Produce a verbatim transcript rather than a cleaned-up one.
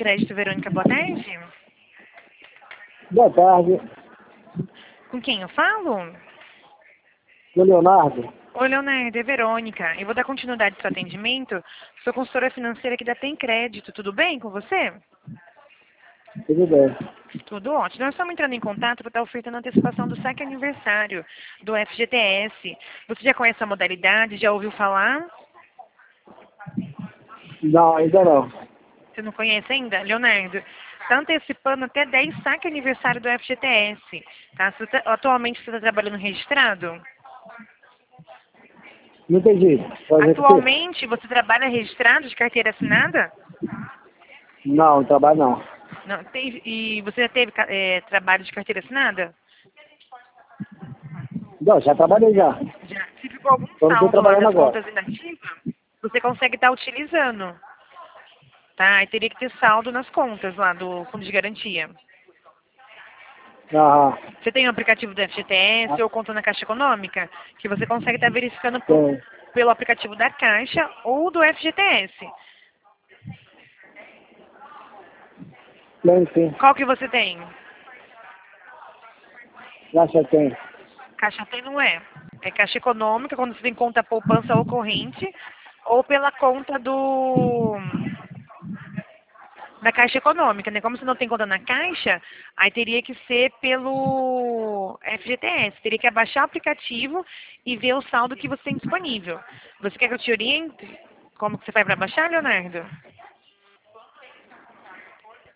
Crédito, Verônica, boa tarde. Boa tarde, Com quem eu falo? sou Leonardo. Oi, Leonardo, é Verônica. Eu vou dar continuidade ao seu atendimento. Sou consultora financeira aqui da Tem Crédito. Tudo bem com você? Tudo bem. Tudo ótimo. Nós estamos entrando em contato para estar ofertando a antecipação do saque aniversário do F G T S. Você já conhece a modalidade? Já ouviu falar? Não, ainda não. Você não conhece ainda? Leonardo, está antecipando até dez saque aniversário do F G T S. Tá? Você tá- atualmente você está trabalhando registrado? Não entendi. Pode repetir? Atualmente você trabalha registrado de carteira assinada? Não, trabalho não. Não, tem, e você já teve ca- eh, trabalho de carteira assinada? Não, já trabalhei já. Já. Se ficou algum Só não estou saldo lá trabalhando das agora. contas inativas, você consegue estar utilizando. Tá? Aí teria que ter saldo nas contas lá do fundo de garantia. Ah, Você tem o aplicativo do F G T S ah, ou conta na Caixa Econômica, que você consegue estar verificando por- tem. pelo aplicativo da Caixa ou do F G T S. Tem, sim. Qual que você tem? Caixa tem. Caixa tem não é. É Caixa Econômica, quando você tem conta poupança ou corrente, ou pela conta do da Caixa Econômica, né? Como você não tem conta na Caixa, aí teria que ser pelo F G T S. Teria que abaixar o aplicativo e ver o saldo que você tem disponível. Você quer que eu te oriente como que você faz para baixar, Leonardo?